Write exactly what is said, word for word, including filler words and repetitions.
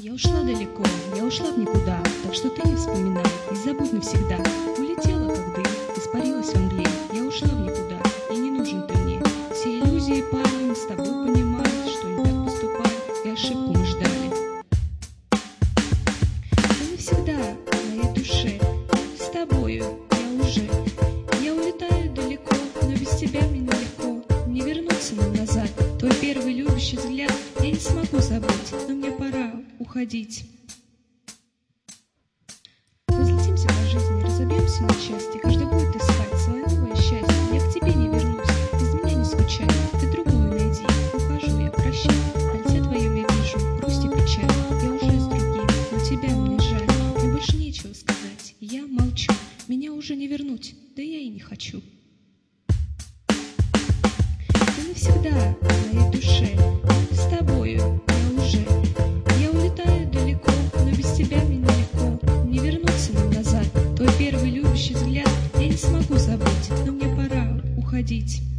Я ушла далеко, я ушла в никуда, так что ты не вспоминай и забудь навсегда. Улетела, как дым, испарилась во мгле, я ушла в никуда, и не нужен ты мне. Все иллюзии пали, мы с тобой понимали, что не так поступали, и ошибку мы ждали. Ты навсегда в моей душе, с тобою я уже. Я улетаю далеко, но без тебя мне нелегко. Не вернуться нам назад, твой первый любящий взгляд я не смогу забыть, но мне пора уходить. Разлетимся по жизни, разобьемся на части, каждый будет искать свое новое счастье. Я к тебе не вернусь, без меня не скучай, ты другую найди. Ухожу я, прощай, на лице твоем я вижу грусть и печаль. Я уже с другим, но тебя мне жаль. Мне больше нечего сказать, я молчу. Меня уже не вернуть, да я и не хочу. Ты навсегда в моей душе, с тобою я уже. Я улетаю далеко, но без тебя мне нелегко. Не вернуться нам назад, твой первый любящий взгляд я не смогу забыть, но мне пора уходить.